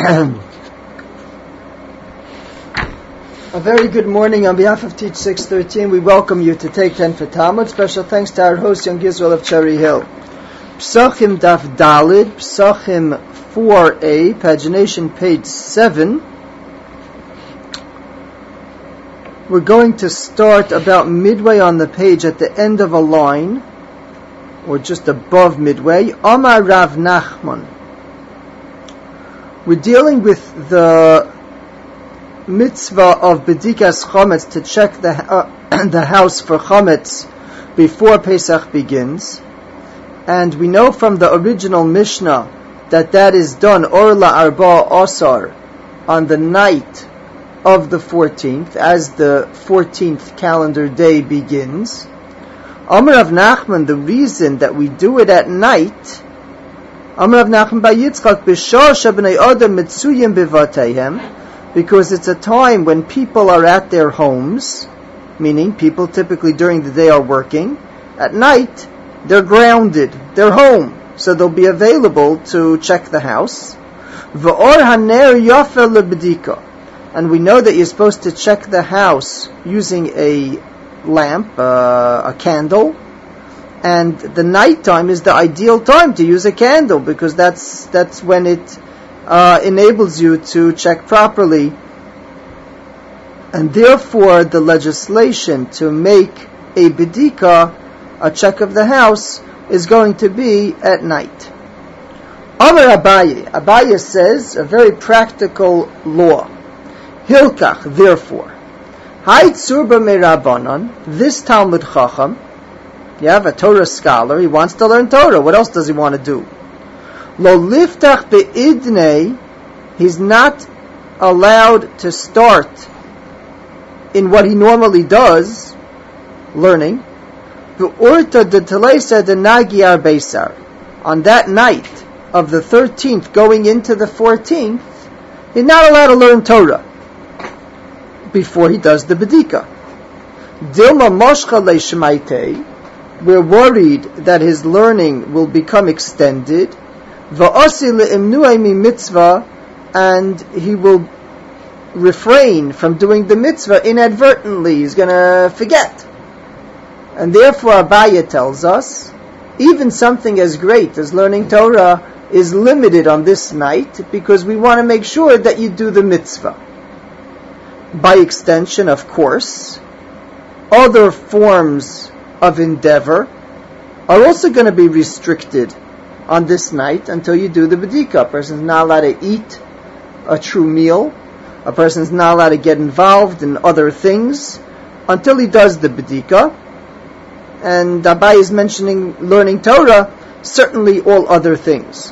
A very good morning on behalf of Teach 613. We welcome you to Take 10 for Talmud. Special thanks to our host, Young Israel of Cherry Hill. Psachim Daf Dalid, Psachim 4a, pagination page 7. We're going to start about midway on the page at the end of a line, or just above midway. Amar Rav Nachman. We're dealing with the mitzvah of Bedikas Chometz, to check the house for Chometz before Pesach begins. And we know from the original Mishnah that is done Orla Arba Asar, on the night of the 14th, as the 14th calendar day begins. Amar Rav Nachman, the reason that we do it at night, Amar Rav Nachman bar Yitzchak, B'shah shebnei Adam mitzuyim b'vateihem, because it's a time when people are at their homes, meaning people typically during the day are working. At night, they're grounded, they're home, so they'll be available to check the house. V'or haner yafeh lebedika, and we know that you're supposed to check the house using a lamp, a candle, and the nighttime is the ideal time to use a candle, because that's when it enables you to check properly. And therefore the legislation to make a bedika, a check of the house, is going to be at night. Amar Abaye says a very practical law. Hilkach, therefore, Haitzur b'merabanan, this Talmud Chacham, you have a Torah scholar, he wants to learn Torah. What else does he want to do? Lo liftach be'idnei, he's not allowed to start in what he normally does, learning. Be'urta de'teleisa de'nagi arbeisar, on that night of the 13th going into the 14th, he's not allowed to learn Torah before he does the bedika. Dilma moshcha leishmaitei, we're worried that his learning will become extended. Va'asi le'imnuai mi mitzvah, and he will refrain from doing the mitzvah inadvertently. He's going to forget. And therefore Abaye tells us, even something as great as learning Torah is limited on this night, because we want to make sure that you do the mitzvah. By extension, of course, other forms of endeavor are also going to be restricted on this night until you do the bedika. A person's not allowed to eat a true meal. A person's not allowed to get involved in other things until he does the bedika. And Abaye is mentioning learning Torah, certainly all other things.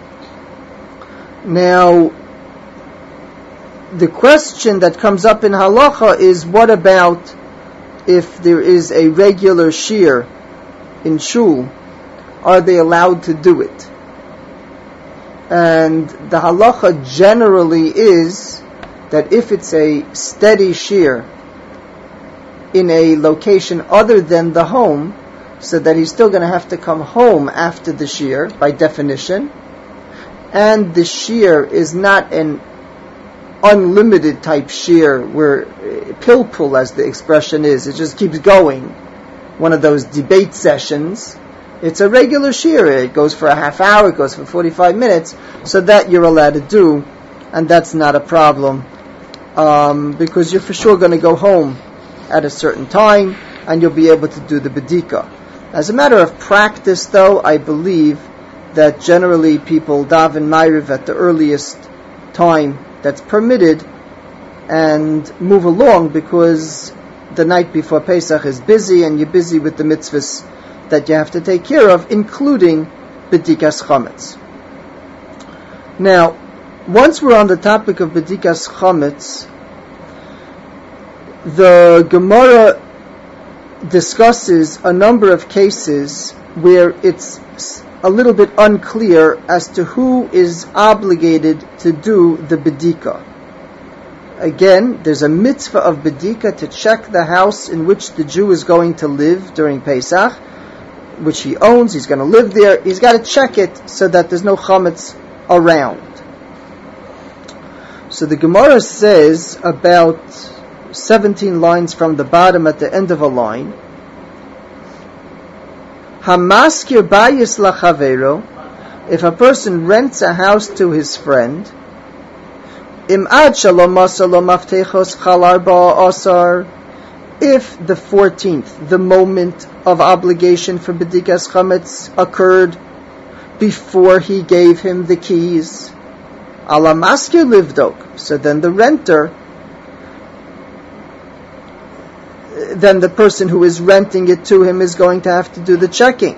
Now, the question that comes up in halacha is, what about if there is a regular shir in shul? Are they allowed to do it? And the halacha generally is that if it's a steady shir in a location other than the home, so that he's still going to have to come home after the shir by definition, and the shir is not an unlimited type shir where pilpul, as the expression is, it just keeps going, one of those debate sessions. It's a regular shir. It goes for a half hour, it goes for 45 minutes, so that you're allowed to do, and that's not a problem, because you're for sure going to go home at a certain time, and you'll be able to do the bedika. As a matter of practice, though, I believe that generally people daven Ma'ariv at the earliest time that's permitted and move along, because the night before Pesach is busy, and you're busy with the mitzvahs that you have to take care of, including Bedikas Chometz. Now, once we're on the topic of Bedikas Chometz, the Gemara discusses a number of cases where it's a little bit unclear as to who is obligated to do the bedika. Again, there's a mitzvah of bedika to check the house in which the Jew is going to live during Pesach, which he owns. He's going to live there. He's got to check it so that there's no chametz around. So the Gemara says about 17 lines from the bottom at the end of a line, Hamaskir bayis lachavero, if a person rents a house to his friend, Im ad shalom masa lo maftechos chal arba asar, if the 14th, the moment of obligation for B'dikas Chametz occurred before he gave him the keys, ala maskir livdok, so then the renter, then the person who is renting it to him is going to have to do the checking.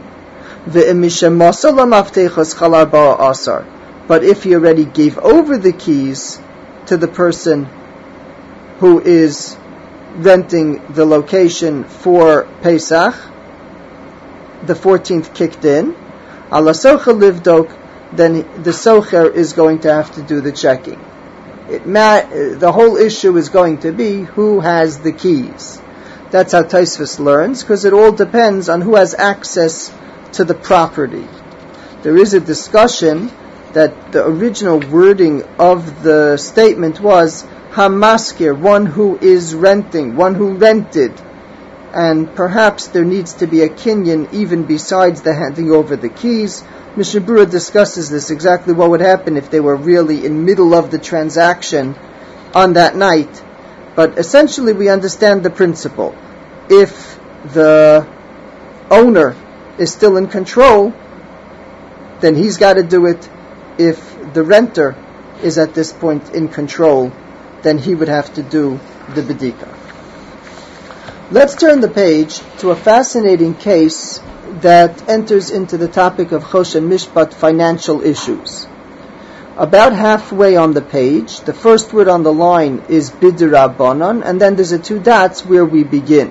But if he already gave over the keys to the person who is renting the location for Pesach, the 14th kicked in, ala socher livdok, then the socher is going to have to do the checking. The whole issue is going to be who has the keys. That's how Tosfos learns, because it all depends on who has access to the property. There is a discussion that the original wording of the statement was hamaskir, one who is renting, one who rented, and perhaps there needs to be a kinyan even besides the handing over the keys. Mishnah Berurah discusses this, exactly what would happen if they were really in middle of the transaction on that night. But essentially we understand the principle. If the owner is still in control, then he's got to do it. If the renter is at this point in control, then he would have to do the bedika. Let's turn the page to a fascinating case that enters into the topic of Choshen Mishpat, financial issues. About halfway on the page, the first word on the line is Bidirabanan, and then there's a two dots where we begin.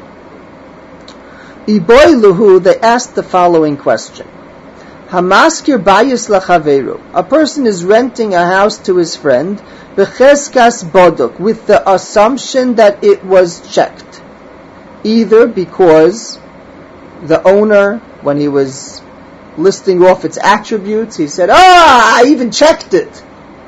Iboy Luhu, they asked the following question. Hamaskir bayis lachaveru, a person is renting a house to his friend, becheskas boduk, with the assumption that it was checked. Either because the owner, when he was listing off its attributes, he said, I even checked it.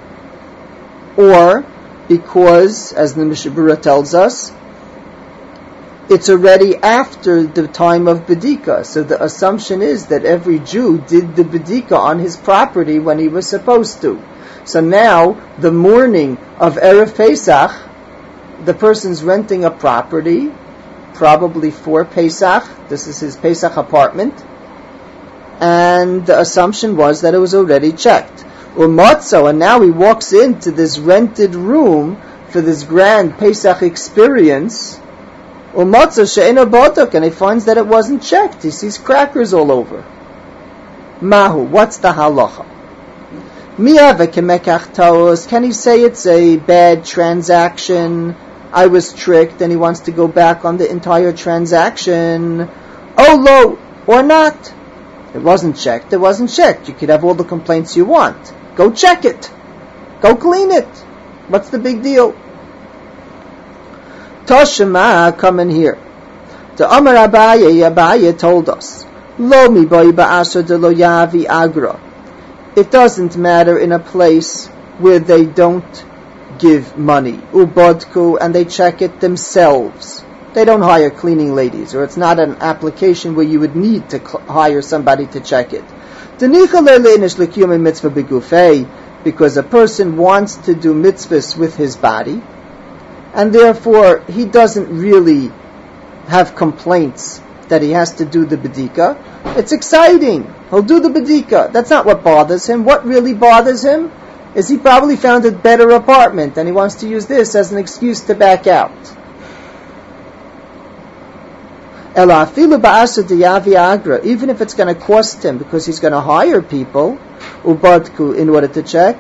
Or because, as the Mishnah Berurah tells us, it's already after the time of Bedika. So the assumption is that every Jew did the Bedika on his property when he was supposed to. So now, the morning of Erev Pesach, the person's renting a property, probably for Pesach. This is his Pesach apartment. And the assumption was that it was already checked. Umatzo, and now he walks into this rented room for this grand Pesach experience. Umatzo she'ena botok, and he finds that it wasn't checked. He sees crackers all over. Mahu, what's the halacha? Mi'ave kemekach taos, can he say it's a bad transaction? I was tricked, and he wants to go back on the entire transaction. Oh, lo, or not. It wasn't checked. It wasn't checked. You could have all the complaints you want. Go check it. Go clean it. What's the big deal? Toshima, come in here. The Amar Abaye told us, Lo mi boy ba'asher de lo yavi agra. It doesn't matter in a place where they don't give money. Ubodku, and they check it themselves. They don't hire cleaning ladies, or it's not an application where you would need to hire somebody to check it. Because a person wants to do mitzvahs with his body, and therefore he doesn't really have complaints that he has to do the bedika. It's exciting. He'll do the bedika. That's not what bothers him. What really bothers him is he probably found a better apartment, and he wants to use this as an excuse to back out. Even if it's going to cost him, because he's going to hire people, ubadku, in order to check,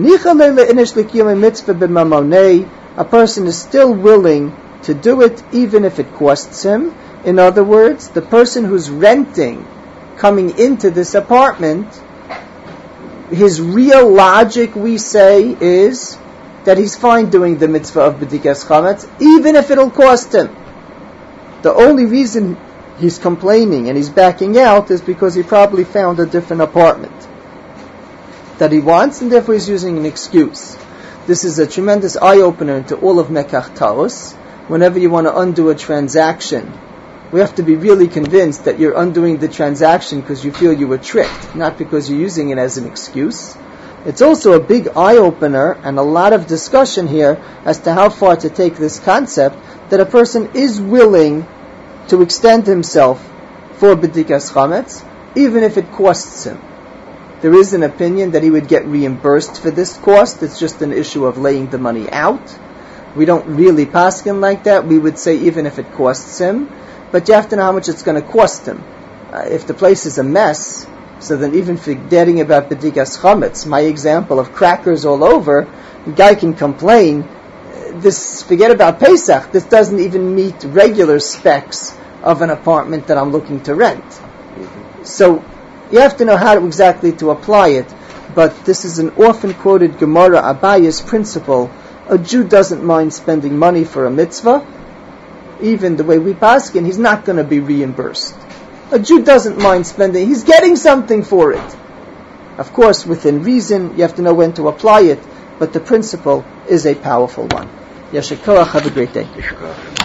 a person is still willing to do it even if it costs him. In other words, the person who's renting, coming into this apartment, his real logic, we say, is that he's fine doing the mitzvah of B'dikas Chametz, even if it'll cost him. The only reason he's complaining and he's backing out is because he probably found a different apartment that he wants, and therefore he's using an excuse. This is a tremendous eye-opener into all of Mekach Taos. Whenever you want to undo a transaction, we have to be really convinced that you're undoing the transaction because you feel you were tricked, not because you're using it as an excuse. It's also a big eye-opener and a lot of discussion here as to how far to take this concept that a person is willing to extend himself for B'dikas Chametz, even if it costs him. There is an opinion that he would get reimbursed for this cost. It's just an issue of laying the money out. We don't really paskin like that. We would say even if it costs him, but you have to know how much it's going to cost him. If the place is a mess, so then even forgetting about B'dikas Chametz, my example of crackers all over, the guy can complain, forget about Pesach, this doesn't even meet regular specs of an apartment that I'm looking to rent. So you have to know how exactly to apply it, but this is an often quoted Gemara Abaya's principle. A Jew doesn't mind spending money for a mitzvah. Even the way we paskin, he's not going to be reimbursed. A Jew doesn't mind spending, he's getting something for it. Of course, within reason, you have to know when to apply it, but the principle is a powerful one. Yeshua Koach, have a great day.